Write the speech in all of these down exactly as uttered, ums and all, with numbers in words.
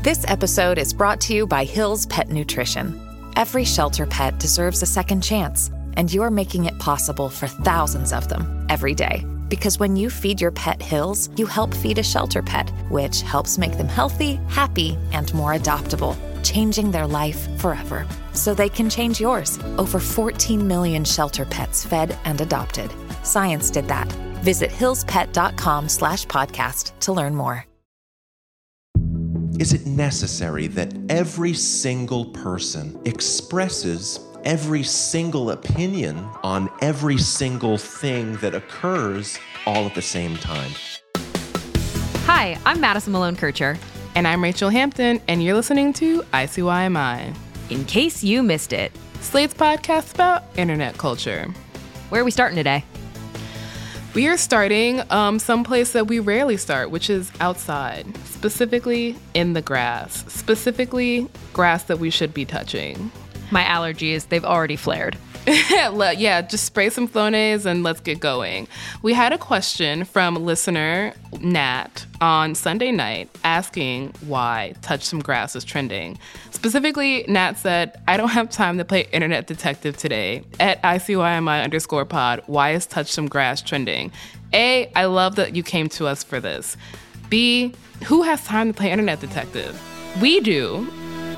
This episode is brought to you by Hill's Pet Nutrition. Every shelter pet deserves a second chance, and you're making it possible for thousands of them every day. Because when you feed your pet Hill's, you help feed a shelter pet, which helps make them healthy, happy, and more adoptable, changing their life forever. So they can change yours. Over fourteen million shelter pets fed and adopted. Science did that. Visit hillspet.com slash podcast to learn more. Is it necessary that every single person expresses every single opinion on every single thing that occurs all at the same time? Hi, I'm Madison Malone-Kircher. And I'm Rachel Hampton, and you're listening to I C Y M I. In case you missed it. Slate's podcast about internet culture. Where are we starting today? We are starting um, someplace that we rarely start, which is outside, specifically in the grass, specifically grass that we should be touching. My allergies, they've already flared. Yeah, just spray some Flonase and let's get going. We had a question from listener Nat on Sunday night asking why Touch Some Grass is trending. Specifically, Nat said, I don't have time to play internet detective today. At I C Y M I underscore pod, why is Touch Some Grass trending? A, I love that you came to us for this. B, who has time to play internet detective? We do.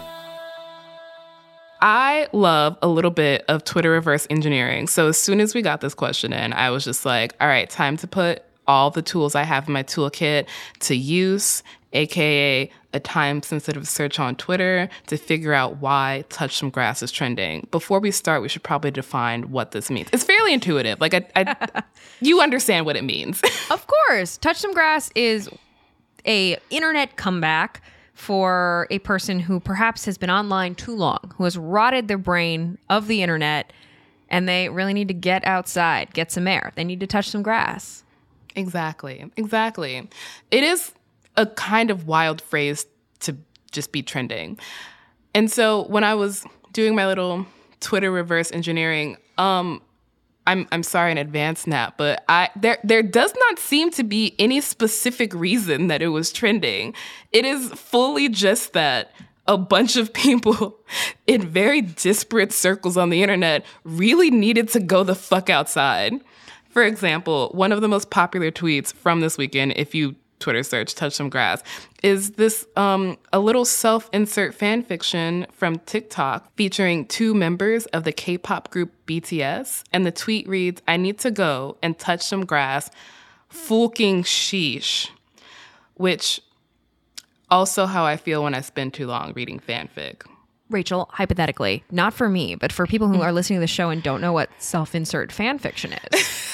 I love a little bit of Twitter reverse engineering. So as soon as we got this question in, I was just like, all right, time to put all the tools I have in my toolkit to use, aka a time-sensitive search on Twitter to figure out why Touch Some Grass is trending. Before we start, we should probably define what this means. It's fairly intuitive. Like, I, I, you understand what it means. Of course. Touch Some Grass is a internet comeback for a person who perhaps has been online too long, who has rotted their brain of the internet, and they really need to get outside, get some air. They need to touch some grass. Exactly. Exactly. It is a kind of wild phrase to just be trending. And so when I was doing my little Twitter reverse engineering, um, I'm I'm sorry in advance, Nat, but I there there does not seem to be any specific reason that it was trending. It is fully just that a bunch of people in very disparate circles on the internet really needed to go the fuck outside. For example, one of the most popular tweets from this weekend, if you Twitter search Touch Some Grass, is this um, a little self-insert fan fiction from TikTok featuring two members of the K-pop group B T S. And the tweet reads, I need to go and touch some grass, fucking sheesh. Which also how I feel when I spend too long reading fanfic. Rachel, hypothetically, not for me, but for people who are listening to the show and don't know what self-insert fan fiction is.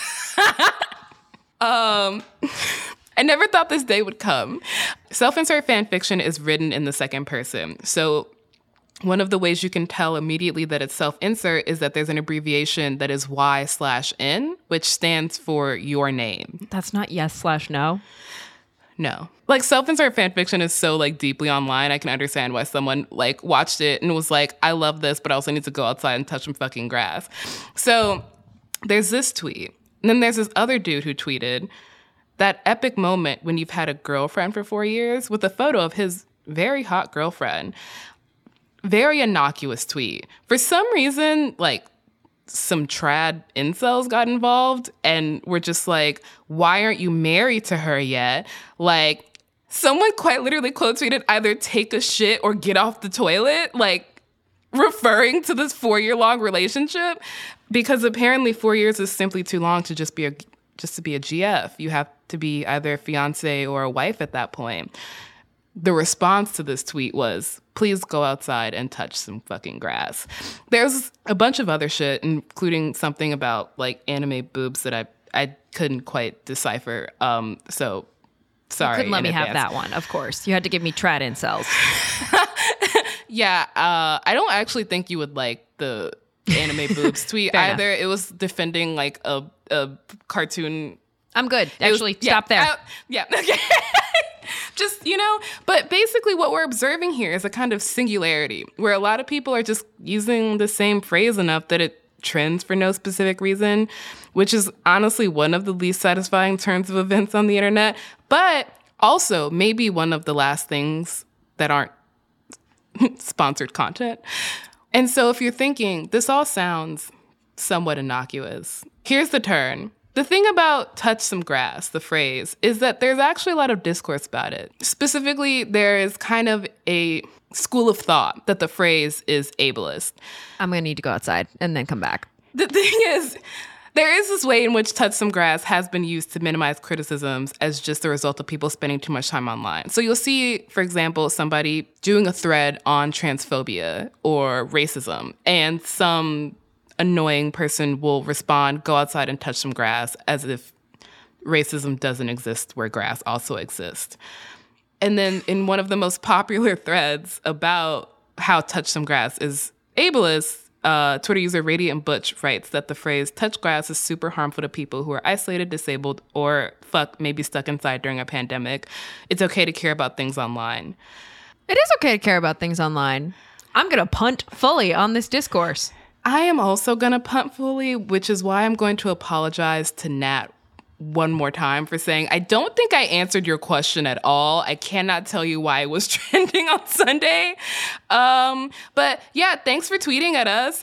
um... I never thought this day would come. Self-insert fan fiction is written in the second person. So one of the ways you can tell immediately that it's self-insert is that there's an abbreviation that is Y slash N, which stands for your name. That's not yes slash no? No. Like, self-insert fan fiction is so, like, deeply online. I can understand why someone, like, watched it and was like, I love this, but I also need to go outside and touch some fucking grass. So there's this tweet. And then there's this other dude who tweeted, that epic moment when you've had a girlfriend for four years with a photo of his very hot girlfriend. Very innocuous tweet. For some reason, like, some trad incels got involved and were just like, why aren't you married to her yet? Like, someone quite literally quote tweeted, either take a shit or get off the toilet, like, referring to this four-year-long relationship. Because apparently four years is simply too long to just be a just to be a G F. You have to be either a fiance or a wife at that point. The response to this tweet was, please go outside and touch some fucking grass. There's a bunch of other shit, including something about, like, anime boobs that I I couldn't quite decipher. Um, so, sorry. You couldn't let me advance. have that one, of course. You had to give me trad incels. Yeah, uh, I don't actually think you would like the anime boobs tweet either. Enough. It was defending, like, a, a cartoon. I'm good. Actually, was, stop yeah, there. I, yeah, okay. Just, you know, but basically what we're observing here is a kind of singularity where a lot of people are just using the same phrase enough that it trends for no specific reason, which is honestly one of the least satisfying turns of events on the internet, but also maybe one of the last things that aren't sponsored content. And so if you're thinking, this all sounds somewhat innocuous, here's the turn. The thing about touch some grass, the phrase, is that there's actually a lot of discourse about it. Specifically, there is kind of a school of thought that the phrase is ableist. I'm going to need to go outside and then come back. The thing is, there is this way in which touch some grass has been used to minimize criticisms as just the result of people spending too much time online. So you'll see, for example, somebody doing a thread on transphobia or racism, and some annoying person will respond, go outside and touch some grass, as if racism doesn't exist where grass also exists. And then in one of the most popular threads about how touch some grass is ableist, uh, Twitter user Radiant Butch writes that the phrase touch grass is super harmful to people who are isolated, disabled, or fuck, maybe stuck inside during a pandemic. It's okay to care about things online. It is okay to care about things online. I'm going to punt fully on this discourse. I am also going to punt fully, which is why I'm going to apologize to Nat one more time for saying, I don't think I answered your question at all. I cannot tell you why it was trending on Sunday. Um, but yeah, thanks for tweeting at us.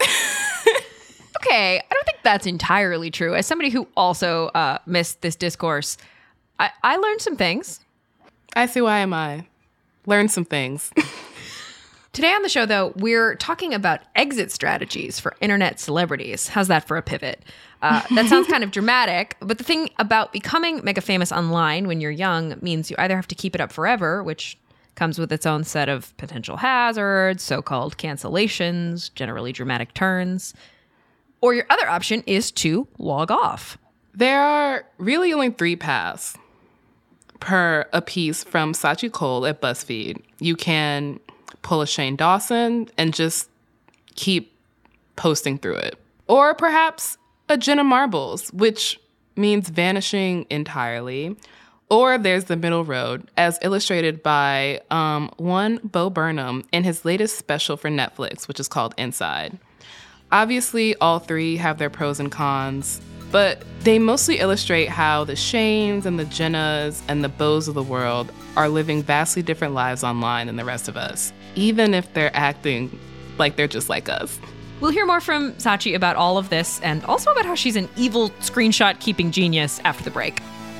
Okay, I don't think that's entirely true. As somebody who also uh, missed this discourse, I, I learned some things. I see why am I. Learned some things. Today on the show, though, we're talking about exit strategies for internet celebrities. How's that for a pivot? Uh, that sounds kind of dramatic, but the thing about becoming mega famous online when you're young means you either have to keep it up forever, which comes with its own set of potential hazards, so-called cancellations, generally dramatic turns, or your other option is to log off. There are really only three paths per a piece from Sachi Cole at BuzzFeed. You can pull a Shane Dawson and just keep posting through it. Or perhaps a Jenna Marbles, which means vanishing entirely. Or there's the middle road, as illustrated by um, one Bo Burnham in his latest special for Netflix, which is called Inside. Obviously, all three have their pros and cons, but they mostly illustrate how the Shanes and the Jennas and the Bos of the world are living vastly different lives online than the rest of us, even if they're acting like they're just like us. We'll hear more from Sachi about all of this and also about how she's an evil screenshot-keeping genius after the break.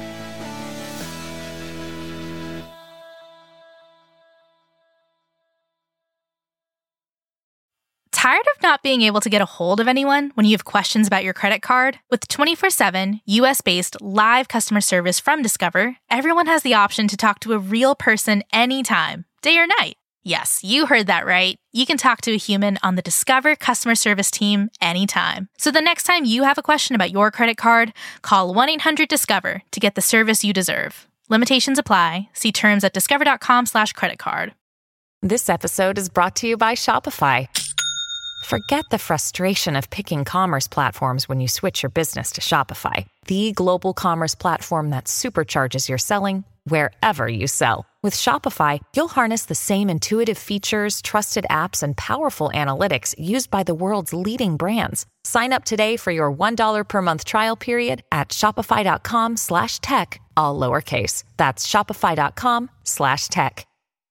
Tired of not being able to get a hold of anyone when you have questions about your credit card? With twenty-four seven, U S-based live customer service from Discover, everyone has the option to talk to a real person anytime, day or night. Yes, you heard that right. You can talk to a human on the Discover customer service team anytime. So the next time you have a question about your credit card, call one eight hundred discover to get the service you deserve. Limitations apply. See terms at discover.com slash credit card. This episode is brought to you by Shopify. Forget the frustration of picking commerce platforms when you switch your business to Shopify, the global commerce platform that supercharges your selling wherever you sell. With Shopify, you'll harness the same intuitive features, trusted apps, and powerful analytics used by the world's leading brands. Sign up today for your one dollar per month trial period at shopify.com slash tech, all lowercase. That's shopify.com slash tech.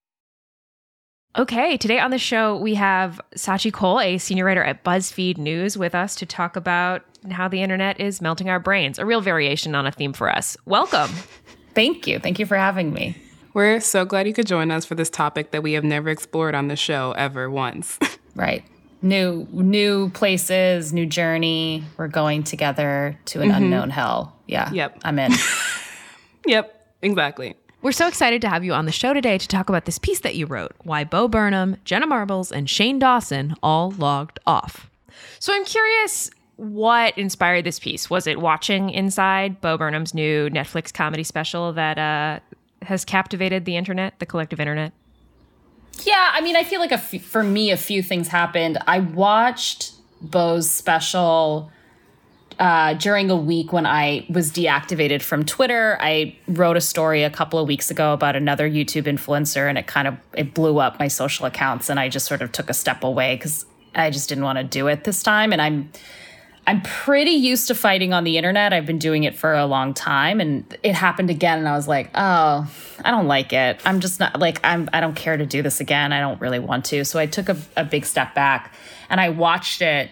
Okay, today on the show, we have Sachi Cole, a senior writer at BuzzFeed News, with us to talk about how the internet is melting our brains, a real variation on a theme for us. Welcome. Thank you. Thank you for having me. We're so glad you could join us for this topic that we have never explored on the show ever once. Right. New new places, new journey. We're going together to an mm-hmm. unknown hell. Yeah. Yep. I'm in. Yep. Exactly. We're so excited to have you on the show today to talk about this piece that you wrote, why Bo Burnham, Jenna Marbles, and Shane Dawson all logged off. So I'm curious what inspired this piece. Was it watching Inside, Bo Burnham's new Netflix comedy special that uh, has captivated the internet, the collective internet? Yeah, I mean, I feel like a f- for me, a few things happened. I watched Bo's special Uh, during a week when I was deactivated from Twitter. I wrote a story a couple of weeks ago about another YouTube influencer, and it kind of it blew up my social accounts, and I just sort of took a step away because I just didn't want to do it this time. And I'm I'm pretty used to fighting on the internet. I've been doing it for a long time, and it happened again. And I was like, oh, I don't like it. I'm just not like, I'm, I don't care to do this again. I don't really want to. So I took a, a big step back and I watched it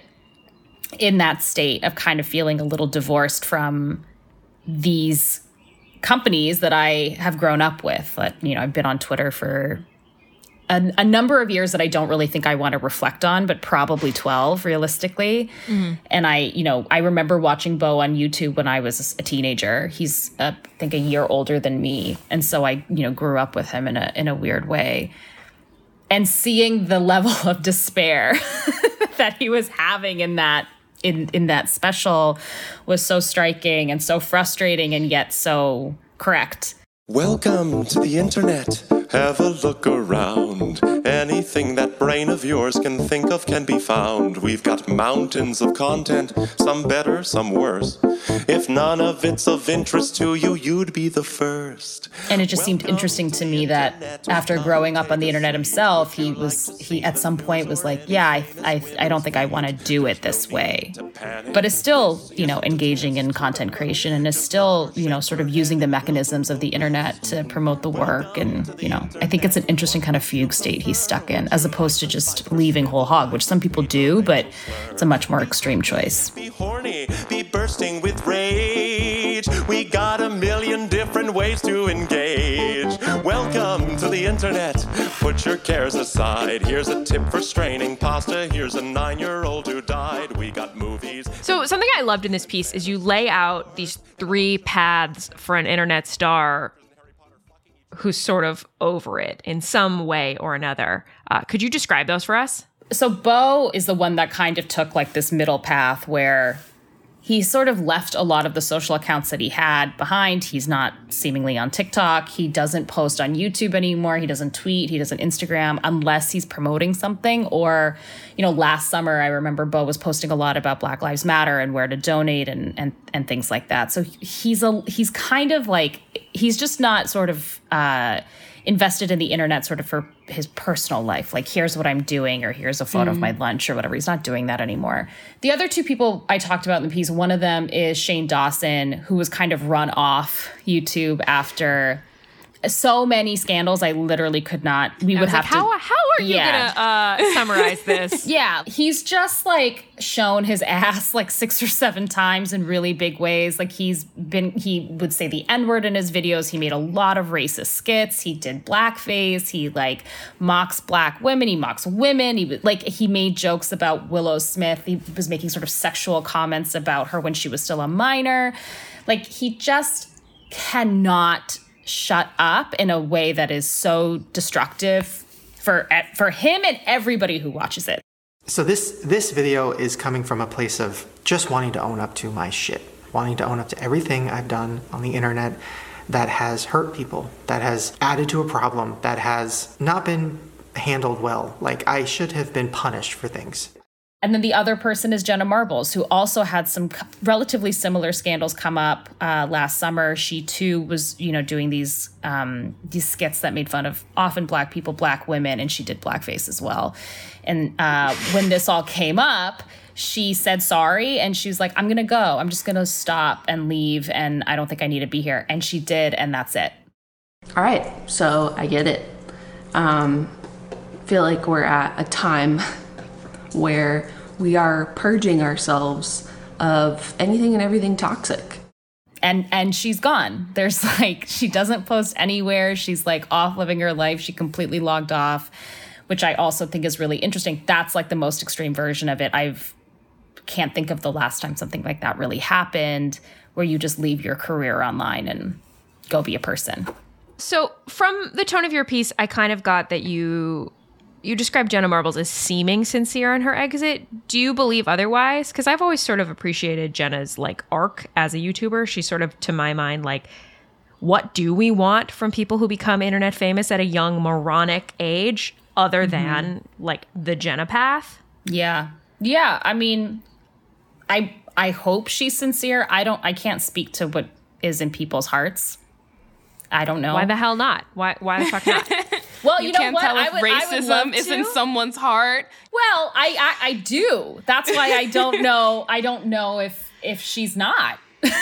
in that state of kind of feeling a little divorced from these companies that I have grown up with. But, you know, I've been on Twitter for A, a number of years that I don't really think I want to reflect on, but probably twelve realistically. Mm-hmm. And I, you know, I remember watching Beau on YouTube when I was a teenager. He's, uh, I think, a year older than me. And so I, you know, grew up with him in a in a weird way. And seeing the level of despair that he was having in that in, in that special was so striking and so frustrating and yet so correct. Welcome to the internet. Have a look around. Anything that brain of yours can think of can be found. We've got mountains of content, some better, some worse. If none of it's of interest to you, you'd be the first. And it just seemed interesting to me that after growing up on the internet himself, he was he at some point was like, yeah, I I, I don't think I want to do it this way. But is still, you know, engaging in content creation and is still, you know, sort of using the mechanisms of the internet to promote the work. And, you know, I think it's an interesting kind of fugue state he's stuck in, as opposed to just leaving whole hog, which some people do, but it's a much more extreme choice. Be horny, be bursting with rage. We got a million different ways to engage. Welcome to the internet. Put your cares aside. Here's a tip for straining pasta. Here's a nine-year-old who died. We got movies. So something I loved in this piece is you lay out these three paths for an internet star who's sort of over it in some way or another. Uh, could you describe those for us? So Beau is the one that kind of took like this middle path where he sort of left a lot of the social accounts that he had behind. He's not seemingly on TikTok. He doesn't post on YouTube anymore. He doesn't tweet. He doesn't Instagram unless he's promoting something. Or, you know, last summer, I remember Beau was posting a lot about Black Lives Matter and where to donate and and and things like that. So he's a he's kind of like, he's just not sort of uh, invested in the internet sort of for his personal life. Like, here's what I'm doing, or here's a photo mm. of my lunch or whatever. He's not doing that anymore. The other two people I talked about in the piece, one of them is Shane Dawson, who was kind of run off YouTube after so many scandals. I literally could not, we I would have like, to. How, how are you yeah. going to uh, summarize this? Yeah. He's just like shown his ass like six or seven times in really big ways. Like he's been, he would say the N-word in his videos. He made a lot of racist skits. He did blackface. He like mocks black women. He mocks women. He like, he made jokes about Willow Smith. He was making sort of sexual comments about her when she was still a minor. Like he just cannot shut up in a way that is so destructive for for him and everybody who watches it. So this this video is coming from a place of just wanting to own up to my shit, wanting to own up to everything I've done on the internet that has hurt people, that has added to a problem, that has not been handled well. Like I should have been punished for things. And then the other person is Jenna Marbles, who also had some relatively similar scandals come up uh, last summer. She too was, you know, doing these um, these skits that made fun of often black people, black women, and she did blackface as well. And uh, when this all came up, she said sorry, and she was like, "I'm gonna go. I'm just gonna stop and leave, and I don't think I need to be here." And she did, and that's it. All right, so I get it. Um, feel like we're at a time where we are purging ourselves of anything and everything toxic. And and she's gone. There's like, she doesn't post anywhere. She's like off living her life. She completely logged off, which I also think is really interesting. That's like the most extreme version of it. I've can't think of the last time something like that really happened, where you just leave your career online and go be a person. So from the tone of your piece, I kind of got that you you described Jenna Marbles as seeming sincere in her exit. Do you believe otherwise? Because I've always sort of appreciated Jenna's like arc as a YouTuber. She's sort of, to my mind, like, what do we want from people who become internet famous at a young moronic age other mm-hmm. than like the Jenna path? Yeah. Yeah. I mean, I I hope she's sincere. I don't I can't speak to what is in people's hearts. I don't know. Why the hell not? Why why the fuck not? Well, you, you know can't what? tell I if would- I would love racism is to. in someone's heart. Well, I, I I do. That's why I don't know. I don't know if if she's not.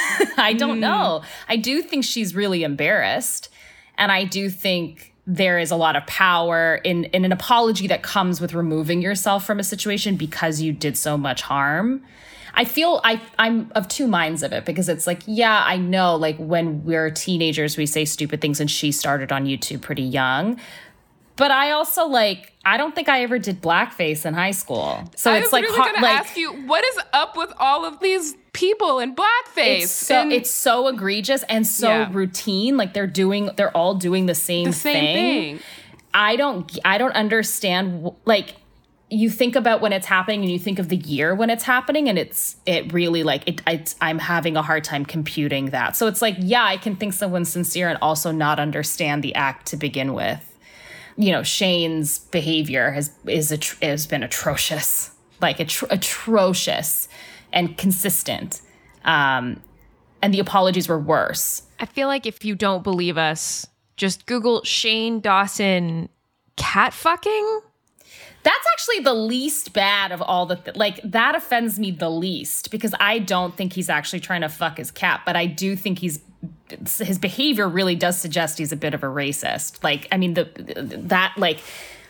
I don't know. I do think she's really embarrassed, and I do think there is a lot of power in in an apology that comes with removing yourself from a situation because you did so much harm. I feel I I'm of two minds of it, because it's like, yeah, I know, like when we're teenagers we say stupid things, and she started on YouTube pretty young. But I also, like, I don't think I ever did blackface in high school. So I it's was like, really har- gonna like ask you, what is up with all of these people in blackface? it's so And it's so egregious and so Yeah. routine. Like they're doing, they're all doing the same, the same thing. I don't, I don't understand. Like, you think about when it's happening, and you think of the year when it's happening, and it's it really like it. It's, I'm having a hard time computing that. So it's like, yeah, I can think someone's sincere and also not understand the act to begin with. You know, Shane's behavior has is atro- has been atrocious, like atro- atrocious and consistent. Um, and the apologies were worse. I feel like if you don't believe us, just Google Shane Dawson cat fucking. That's actually the least bad of all the th- like that offends me the least, because I don't think he's actually trying to fuck his cat, but I do think he's his behavior really does suggest he's a bit of a racist. Like, I mean, the that like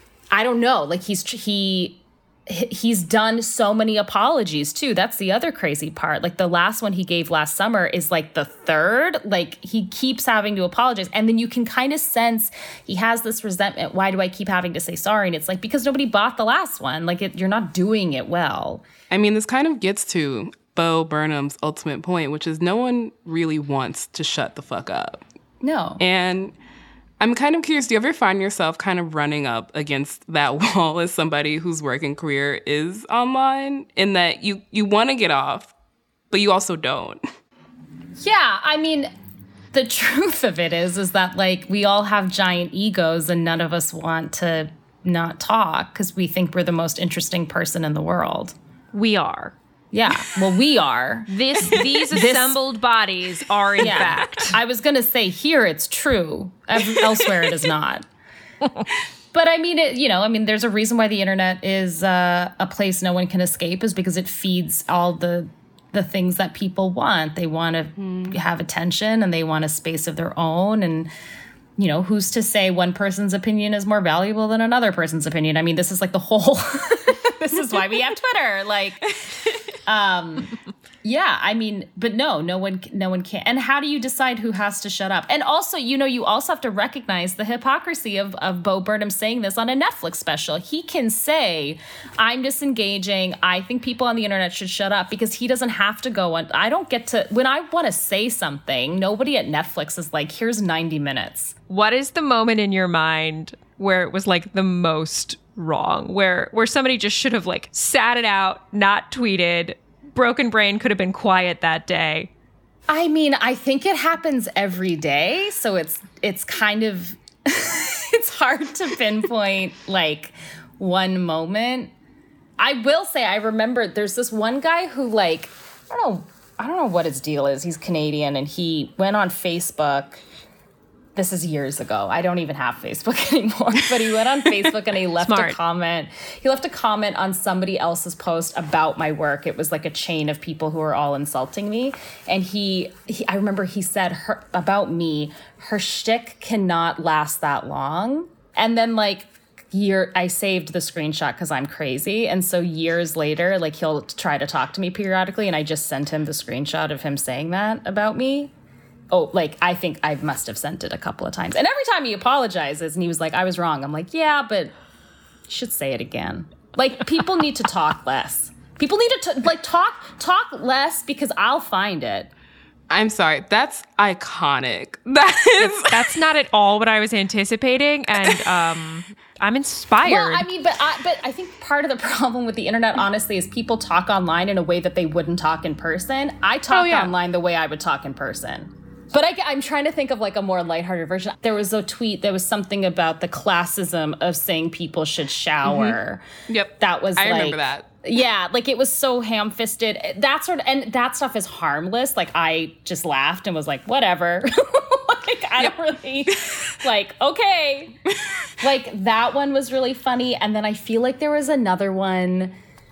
I don't know, like he's he he's done so many apologies too. That's the other crazy part. Like the last one he gave last summer is like the third. Like he keeps having to apologize, and then you can kind of sense he has this resentment. Why do I keep having to say sorry? And it's like, because nobody bought the last one. Like it, you're not doing it well. I mean, this kind of gets to Bo Burnham's ultimate point, which is no one really wants to shut the fuck up. No. And I'm kind of curious, do you ever find yourself kind of running up against that wall as somebody whose working career is online, in that you, you want to get off, but you also don't? Yeah, I mean, the truth of it is, is that like we all have giant egos, and none of us want to not talk because we think we're the most interesting person in the world. We are. Yeah, well, we are. This these assembled bodies are in Yeah. fact. I was going to say here it's true. Ev- Elsewhere it is not. But I mean, it, you know, I mean, there's a reason why the internet is uh, a place no one can escape, is because it feeds all the the things that people want. They want to mm. have attention, and they want a space of their own. And, you know, who's to say one person's opinion is more valuable than another person's opinion? I mean, this is like the whole, this is why we have Twitter. Like, um, yeah, I mean, but no, no one, no one can. And how do you decide who has to shut up? And also, you know, you also have to recognize the hypocrisy of, of Bo Burnham saying this on a Netflix special. He can say, I'm disengaging. I think people on the internet should shut up, because he doesn't have to go on. I don't get to, when I want to say something, nobody at Netflix is like, here's ninety minutes. What is the moment in your mind where it was like the most wrong, where where somebody just should have like sat it out, not tweeted? Broken Brain could have been quiet that day. I mean, I think it happens every day, so it's it's kind of it's hard to pinpoint like one moment. I will say I remember there's this one guy who, like, I don't know, I don't know what his deal is. He's Canadian, and he went on Facebook. This is years ago. I don't even have Facebook anymore, but he went on Facebook and he left Smart. a comment. He left a comment on somebody else's post about my work. It was like a chain of people who were all insulting me. And he, he I remember he said her, about me, her shtick cannot last that long. And then like year, I saved the screenshot because I'm crazy. And so years later, like he'll try to talk to me periodically. And I just sent him the screenshot of him saying that about me. Oh, like, I think I must have sent it a couple of times. And every time he apologizes and he was like, I was wrong. I'm like, yeah, but you should say it again. Like, people need to talk less. People need to, t- like, talk talk less, because I'll find it. I'm sorry. That's iconic. That is... That's not at all what I was anticipating, and um, I'm inspired. Well, I mean, but I, but I think part of the problem with the internet, honestly, is people talk online in a way that they wouldn't talk in person. I talk Oh, yeah. online the way I would talk in person. But I, I'm trying to think of like a more lighthearted version. There was a tweet, there was something about the classism of saying people should shower. Mm-hmm. Yep. That was I like, remember that. Yeah, like it was so ham-fisted. That sort of, and that stuff is harmless. Like I just laughed and was like, whatever. Like I don't really, like, okay. Like, that one was really funny. And then I feel like there was another one,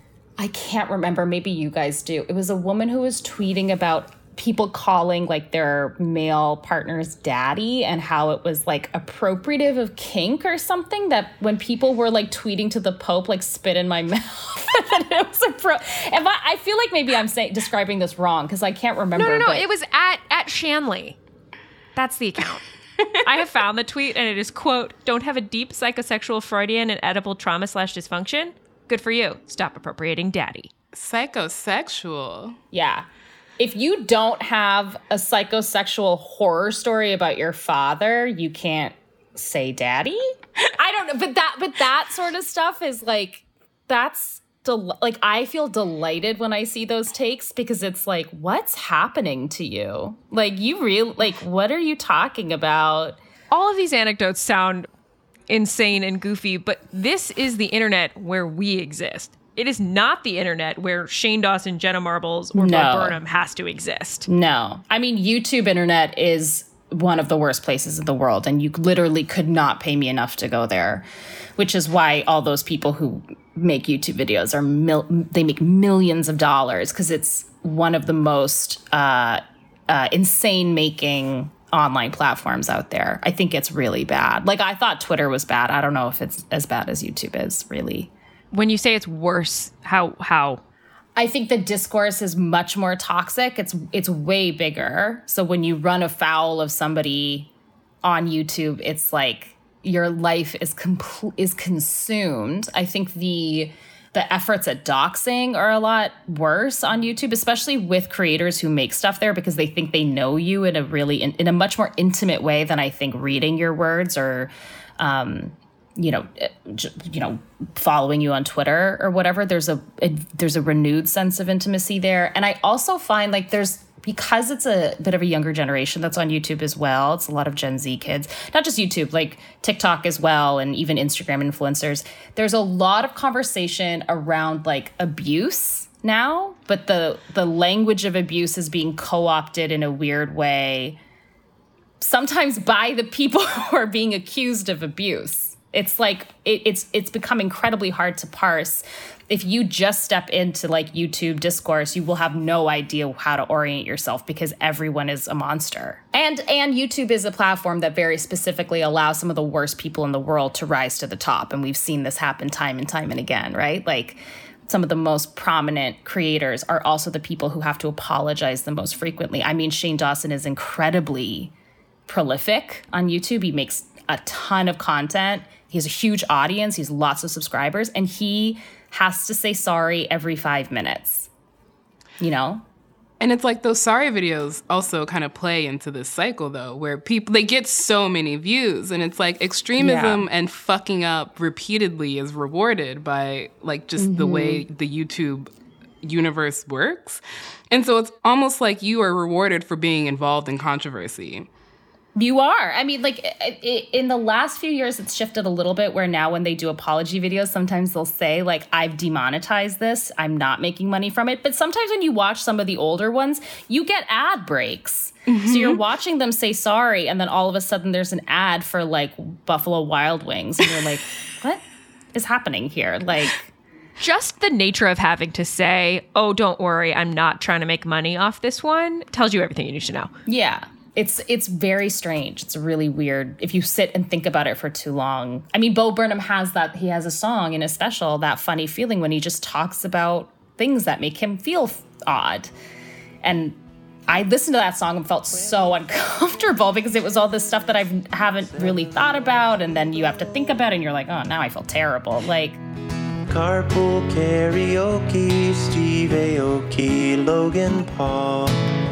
I can't remember, maybe you guys do. It was a woman who was tweeting about people calling, like, their male partner's daddy and how it was, like, appropriative of kink or something, that when people were, like, tweeting to the Pope, like, spit in my mouth, that it was a pro- If I, I feel like maybe I'm saying describing this wrong because I can't remember. No, no, no. but- It was at, at Shanley. That's the account. I have found the tweet, and it is, quote, "Don't have a deep psychosexual Freudian and edible trauma slash dysfunction? Good for you. Stop appropriating daddy." Psychosexual. Yeah. If you don't have a psychosexual horror story about your father, you can't say daddy. I don't know, but that but that sort of stuff is like, that's del- like I feel delighted when I see those takes because it's like, what's happening to you? Like, you real like, what are you talking about? All of these anecdotes sound insane and goofy, but this is the internet where we exist. It is not the internet where Shane Dawson, Jenna Marbles, or No. Bo Burnham has to exist. No. I mean, YouTube internet is one of the worst places in the world, and you literally could not pay me enough to go there, which is why all those people who make YouTube videos are, mil- they make millions of dollars, because it's one of the most uh, uh, insane-making online platforms out there. I think it's really bad. Like, I thought Twitter was bad. I don't know if it's as bad as YouTube is, really. When you say it's worse, how how? I think the discourse is much more toxic. It's it's way bigger. So when you run afoul of somebody on YouTube, it's like your life is compl- is consumed. I think the the efforts at doxing are a lot worse on YouTube, especially with creators who make stuff there because they think they know you in a really in, in a much more intimate way than I think reading your words or um you know, you know, following you on Twitter or whatever. There's a, a there's a renewed sense of intimacy there. And I also find like there's, because it's a bit of a younger generation that's on YouTube as well. It's a lot of Gen Z kids, not just YouTube, like TikTok as well, and even Instagram influencers. There's a lot of conversation around like abuse now, but the the language of abuse is being co-opted in a weird way, sometimes by the people who are being accused of abuse. It's like it, it's it's become incredibly hard to parse. If you just step into like YouTube discourse, you will have no idea how to orient yourself because everyone is a monster. And and YouTube is a platform that very specifically allows some of the worst people in the world to rise to the top. And we've seen this happen time and time and again, right? Like some of the most prominent creators are also the people who have to apologize the most frequently. I mean, Shane Dawson is incredibly prolific on YouTube. He makes a ton of content. He has a huge audience. He has lots of subscribers. And he has to say sorry every five minutes, you know? And it's like those sorry videos also kind of play into this cycle, though, where people, they get so many views. And it's like extremism Yeah. and fucking up repeatedly is rewarded by like just Mm-hmm. the way the YouTube universe works. And so it's almost like you are rewarded for being involved in controversy. You are. I mean, like, it, it, in the last few years, it's shifted a little bit where now when they do apology videos, sometimes they'll say, like, I've demonetized this. I'm not making money from it. But sometimes when you watch some of the older ones, you get ad breaks. Mm-hmm. So you're watching them say sorry, and then all of a sudden there's an ad for, like, Buffalo Wild Wings. And you're like, what is happening here? Like... Just the nature of having to say, oh, don't worry, I'm not trying to make money off this one, tells you everything you need to know. Yeah. It's it's very strange. It's really weird if you sit and think about it for too long. I mean, Bo Burnham has that. He has a song in his special, That Funny Feeling, when he just talks about things that make him feel odd. And I listened to that song and felt so uncomfortable because it was all this stuff that I haven't really thought about. And then you have to think about it and you're like, oh, now I feel terrible. Like... Carpool karaoke, Steve Aoki, Logan Paul.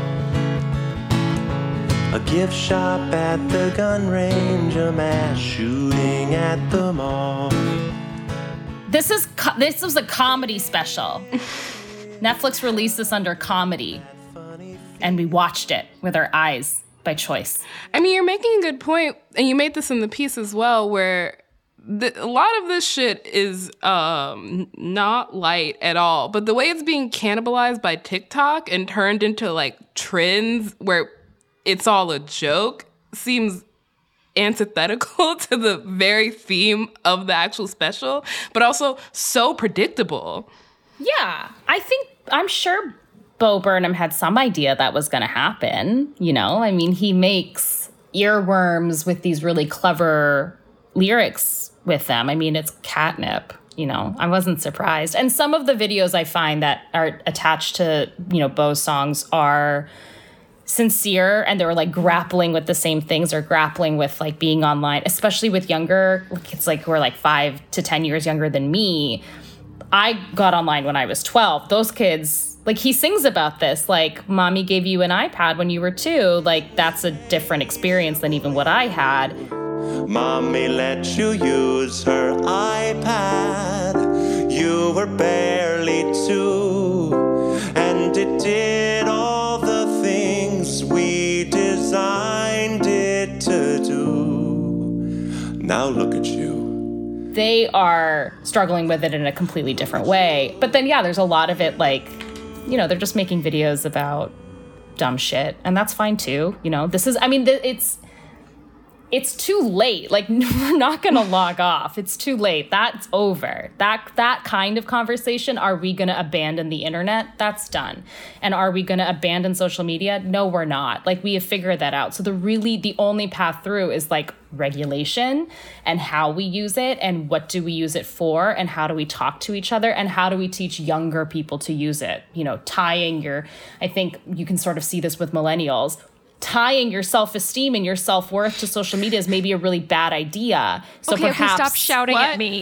A gift shop at the gun range, a mass shooting at the mall. This is co- this was a comedy special. Netflix released this under comedy, and we watched it with our eyes by choice. I mean, you're making a good point, and you made this in the piece as well, where the, a lot of this shit is um, not light at all. But the way it's being cannibalized by TikTok and turned into like trends where it's all a joke seems antithetical to the very theme of the actual special, but also so predictable. Yeah, I think, I'm sure Bo Burnham had some idea that was going to happen, you know? I mean, he makes earworms with these really clever lyrics with them. I mean, it's catnip, you know? I wasn't surprised. And some of the videos I find that are attached to, you know, Bo's songs are sincere, and they were like grappling with the same things, or grappling with like being online, especially with younger kids, like who are like five to ten years younger than me. I got online when I was twelve. Those kids, like, he sings about this, like, mommy gave you an iPad when you were two. Like, that's a different experience than even what I had. Mommy let you use her iPad. You were barely two, and it did all the things we designed it to do. Now look at you. They are struggling with it in a completely different way. But then, yeah, there's a lot of it, like, you know, they're just making videos about dumb shit. And that's fine, too. You know, this is, I mean, th- it's, it's too late. Like, we're not going to log off. It's too late. That's over. That, that kind of conversation, are we going to abandon the internet? That's done. And are we going to abandon social media? No, we're not. Like, we have figured that out. So the really, the only path through is like regulation, and how we use it, and what do we use it for, and how do we talk to each other, and how do we teach younger people to use it? You know, tying your, I think you can sort of see this with millennials, tying your self-esteem and your self-worth to social media is maybe a really bad idea. So okay, perhaps, okay, stop shouting what? at me.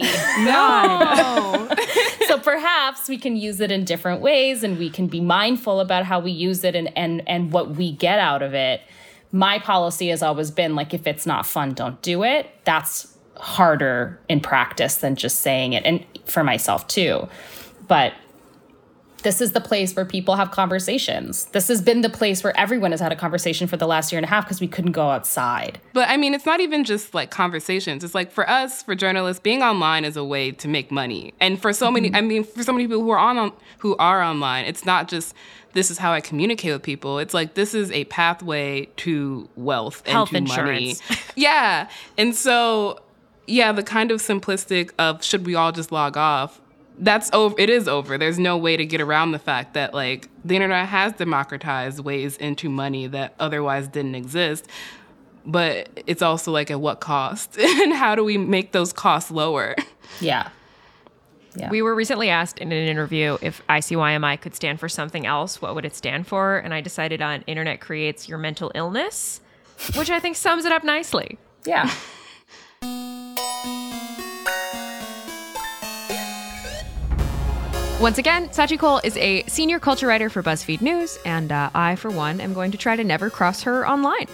No. So perhaps we can use it in different ways, and we can be mindful about how we use it, and and and what we get out of it. My policy has always been, like, if it's not fun, don't do it. That's harder in practice than just saying it, and for myself too. But this is the place where people have conversations. This has been the place where everyone has had a conversation for the last year and a half, because we couldn't go outside. But I mean, it's not even just like conversations. It's like, for us, for journalists, being online is a way to make money. And for so many, I mean, for so many people who are on, who are online, it's not just, this is how I communicate with people. It's like, this is a pathway to wealth and health to insurance. money. Yeah. And so, yeah, the kind of simplistic of, should we all just log off? That's over. It is over. There's no way to get around the fact that, like, the internet has democratized ways into money that otherwise didn't exist. But it's also, like, at what cost? And how do we make those costs lower? Yeah. Yeah. We were recently asked in an interview if I C Y M I could stand for something else, what would it stand for? And I decided on internet creates your mental illness, which I think sums it up nicely. Yeah. Once again, Sachi Cole is a senior culture writer for BuzzFeed News, and uh, I, for one, am going to try to never cross her online.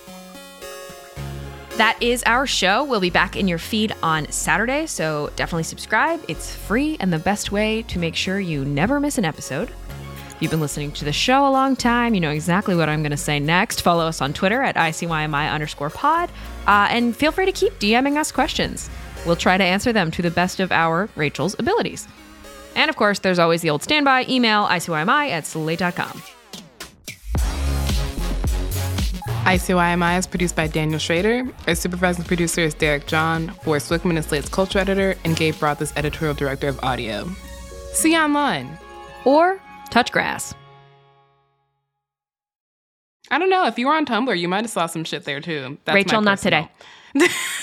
That is our show. We'll be back in your feed on Saturday, so definitely subscribe. It's free and the best way to make sure you never miss an episode. If you've been listening to the show a long time, you know exactly what I'm going to say next. Follow us on Twitter at I C Y M I underscore pod, uh, and feel free to keep DMing us questions. We'll try to answer them to the best of our, Rachel's, abilities. And of course, there's always the old standby email, I C Y M I at slate dot com. I C Y M I is produced by Daniel Schrader. Our supervising producer is Derek John. Forrest Wickman is Slate's culture editor, and Gabe Roth is editorial director of audio. See you online. Or touch grass. I don't know. If you were on Tumblr, you might have saw some shit there, too. That's Rachel, my not today. personal-